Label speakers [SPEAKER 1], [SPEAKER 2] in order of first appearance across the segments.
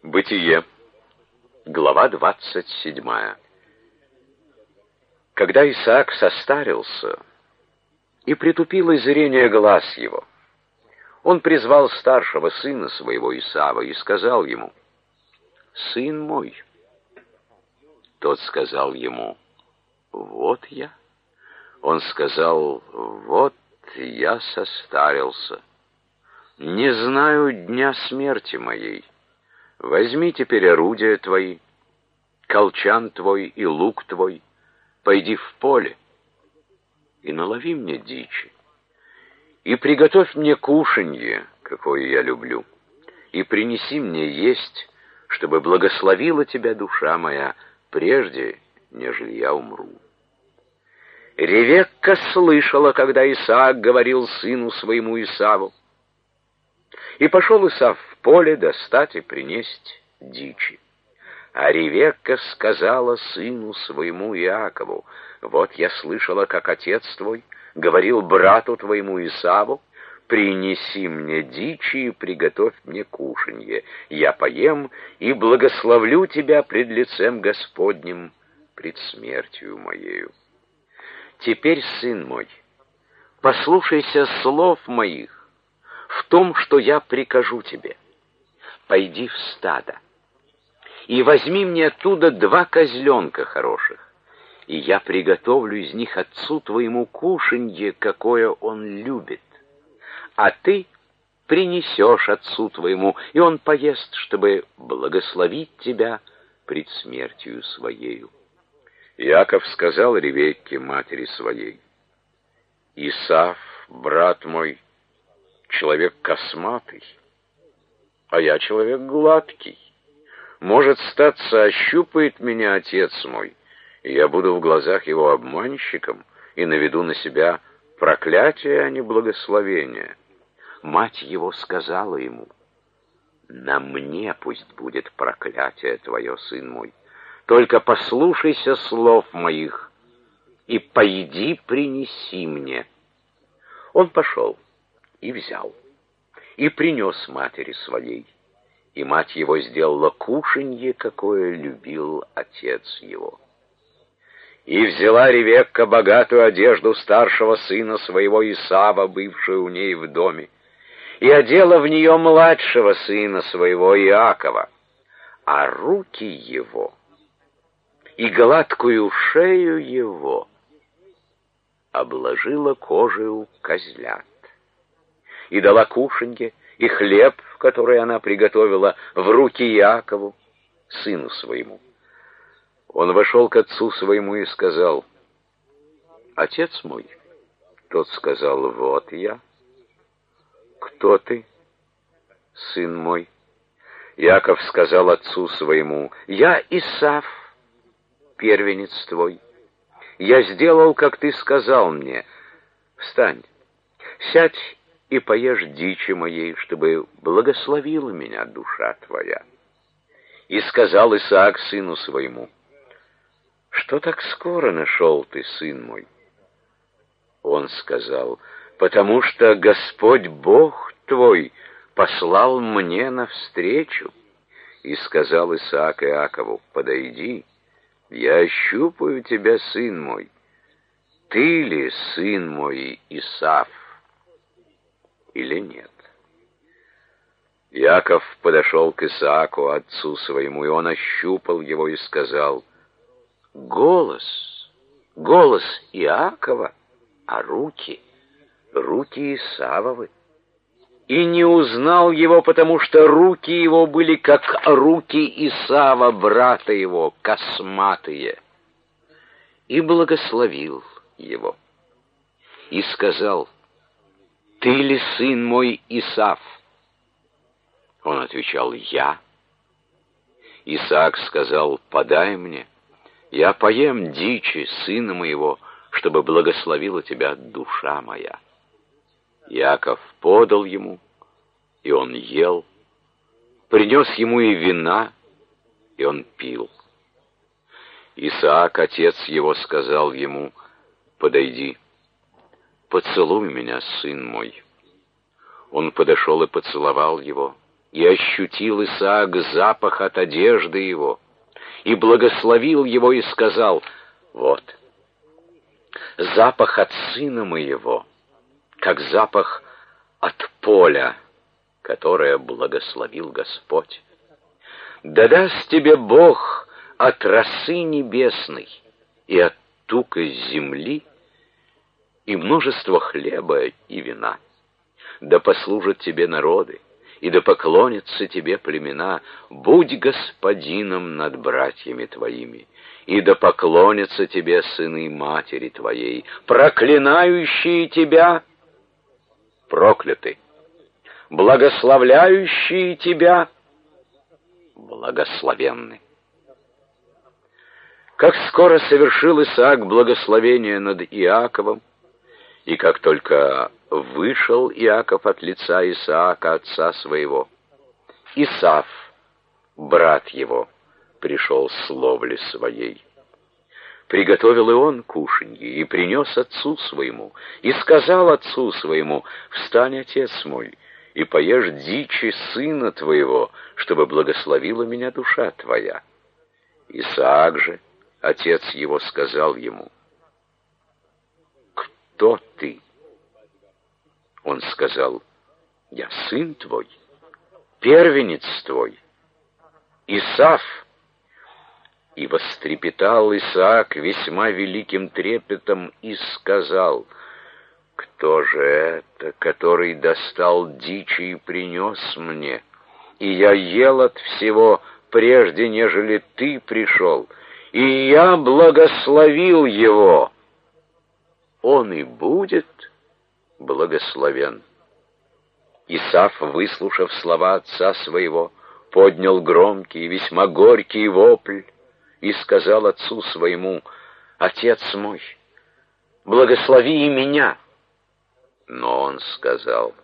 [SPEAKER 1] Бытие, глава 27. Когда Исаак состарился, и притупило зрение глаз его, он призвал старшего сына своего Исава и сказал ему: «Сын мой». Тот сказал ему: «Вот я». Он сказал: «Вот я состарился, не знаю дня смерти моей. Возьми теперь орудия твои, колчан твой и лук твой, пойди в поле и налови мне дичи, и приготовь мне кушанье, какое я люблю, и принеси мне есть, чтобы благословила тебя душа моя, прежде, нежели я умру». Ревекка слышала, когда Исаак говорил сыну своему Исаву. И пошел Исав в поле достать и принесть дичи. А Ревекка сказала сыну своему Иакову: «Вот я слышала, как отец твой говорил брату твоему Исаву: принеси мне дичи и приготовь мне кушанье, я поем и благословлю тебя пред лицем Господним, пред смертью моею. Теперь, сын мой, послушайся слов моих в том, что я прикажу тебе. Пойди в стадо и возьми мне оттуда 2 козленка хороших, и я приготовлю из них отцу твоему кушанье, какое он любит. А ты принесешь отцу твоему, и он поест, чтобы благословить тебя пред смертью своею». Иаков сказал Ревекке, матери своей: «Исав, брат мой, человек косматый, а я человек гладкий. Может, статься, ощупает меня отец мой, и я буду в глазах его обманщиком и наведу на себя проклятие, а не благословение». Мать его сказала ему: «На мне пусть будет проклятие твое, сын мой. Только послушайся слов моих и пойди принеси мне». Он пошел и взял, и принес матери своей, и мать его сделала кушанье, какое любил отец его. И взяла Ревекка богатую одежду старшего сына своего Исава, бывшую у ней в доме, и одела в нее младшего сына своего Иакова, а руки его и гладкую шею его обложила кожею козлят, и дала кушанье и хлеб, который она приготовила, в руки Иакову, сыну своему. Он вошел к отцу своему и сказал: «Отец мой». Тот сказал: «Вот я». «Кто ты, сын мой?» Иаков сказал отцу своему: «Я Исав, первенец твой. Я сделал, как ты сказал мне. Встань, сядь и поешь дичи моей, чтобы благословила меня душа твоя». И сказал Исаак сыну своему: «Что так скоро нашел ты, сын мой?» Он сказал: «Потому что Господь Бог твой послал мне навстречу». И сказал Исаак Иакову: «Подойди, я ощупаю тебя, сын мой. Ты ли сын мой Исав или нет?» Иаков подошел к Исааку, отцу своему, и он ощупал его и сказал: «Голос Иакова, а руки Исавовы». И не узнал его, потому что руки его были как руки Исава, брата его, косматые. И благословил его. И сказал: «Ты ли сын мой Исав?» Он отвечал: «Я». Исаак сказал: «Подай мне, я поем дичи сына моего, чтобы благословила тебя душа моя». Иаков подал ему, и он ел, принес ему и вина, и он пил. Исаак, отец его, сказал ему: «Подойди, поцелуй меня, сын мой». Он подошел и поцеловал его, И ощутил Исаак запах от одежды его, и благословил его и сказал: вот, запах от сына моего, как запах от поля, которое благословил Господь. Да даст тебе Бог от росы небесной и от тука земли и множество хлеба и вина. Да послужат тебе народы, и да поклонятся тебе племена. Будь господином над братьями твоими, и да поклонятся тебе сыны матери твоей. Проклинающие тебя прокляты, благословляющие тебя благословенны. Как скоро совершил Исаак благословение над Иаковом, и как только вышел Иаков от лица Исаака, отца своего, Исав, брат его, пришел с ловли своей. Приготовил и он кушанье, и принес отцу своему, и сказал отцу своему: «Встань, отец мой, и поешь дичи сына твоего, чтобы благословила меня душа твоя». Исаак же, отец его, сказал ему: «Кто ты?» Он сказал: «Я сын твой, первенец твой, Исав». И вострепетал Исаак весьма великим трепетом и сказал: «Кто же это, который достал дичи и принес мне? И я ел от всего, прежде нежели ты пришел, и я благословил его. Он и будет благословен». Исав, выслушав слова отца своего, поднял громкий и весьма горький вопль и сказал отцу своему: «Отец мой, благослови и меня». Но он сказал: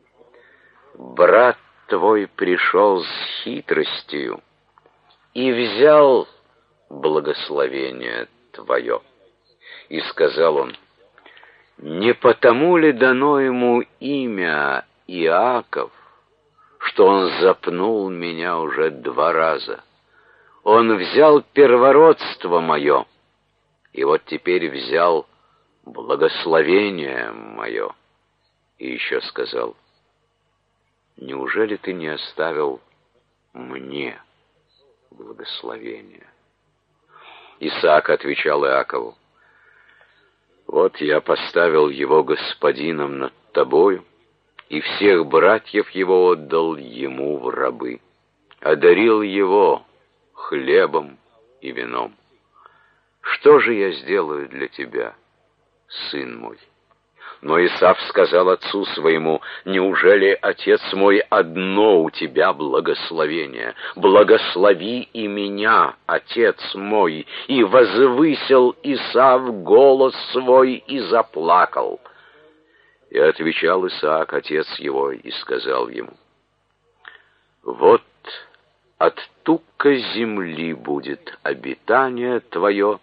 [SPEAKER 1] «Брат твой пришел с хитростью и взял благословение твое». И сказал он: «Не потому ли дано ему имя Иаков, что он запнул меня уже 2 раза? Он взял первородство мое, и вот теперь взял благословение мое». И еще сказал: «Неужели ты не оставил мне благословение?» Исаак отвечал Иакову: «Вот я поставил его господином над тобою, и всех братьев его отдал ему в рабы, одарил его хлебом и вином. Что же я сделаю для тебя, сын мой?» Но Исав сказал отцу своему: «Неужели, отец мой, одно у тебя благословение? Благослови и меня, отец мой». И возвысил Исав голос свой и заплакал. И отвечал Исаак, отец его, и сказал ему: «Вот от тука земли будет обитание твое,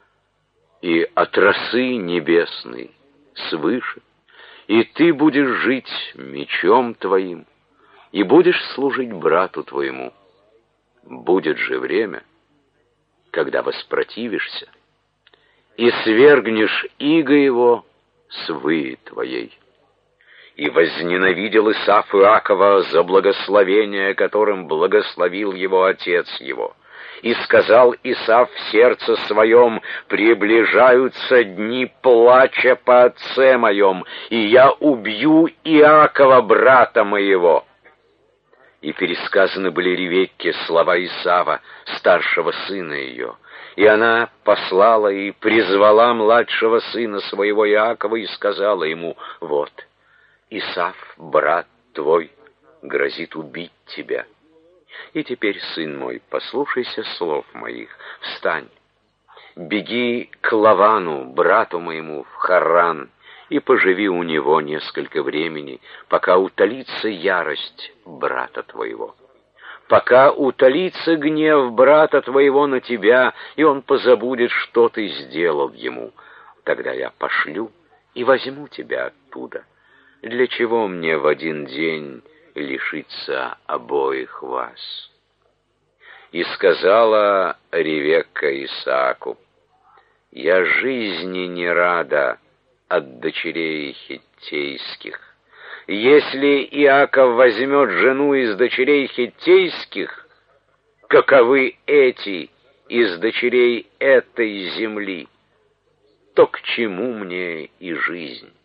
[SPEAKER 1] и от росы небесной свыше, и ты будешь жить мечом твоим, и будешь служить брату твоему. Будет же время, когда воспротивишься, и свергнешь иго его с выи твоей». И возненавидел Исав Иакова за благословение, которым благословил его отец его. И сказал Исав в сердце своем: «Приближаются дни плача по отце моем, и я убью Иакова, брата моего». И пересказаны были Ревекке слова Исава, старшего сына ее. И она послала и призвала младшего сына своего Иакова и сказала ему: «Вот, Исав, брат твой, грозит убить тебя. И теперь, сын мой, послушайся слов моих, встань, беги к Лавану, брату моему, в Харран, и поживи у него несколько времени, пока утолится ярость брата твоего, пока утолится гнев брата твоего на тебя, и он позабудет, что ты сделал ему. Тогда я пошлю и возьму тебя оттуда. Для чего мне в один день лишиться обоих вас». И сказала Ревекка Исааку: «Я жизни не рада от дочерей хиттейских. Если Иаков возьмет жену из дочерей хиттейских, каковы эти из дочерей этой земли, то к чему мне и жизнь?»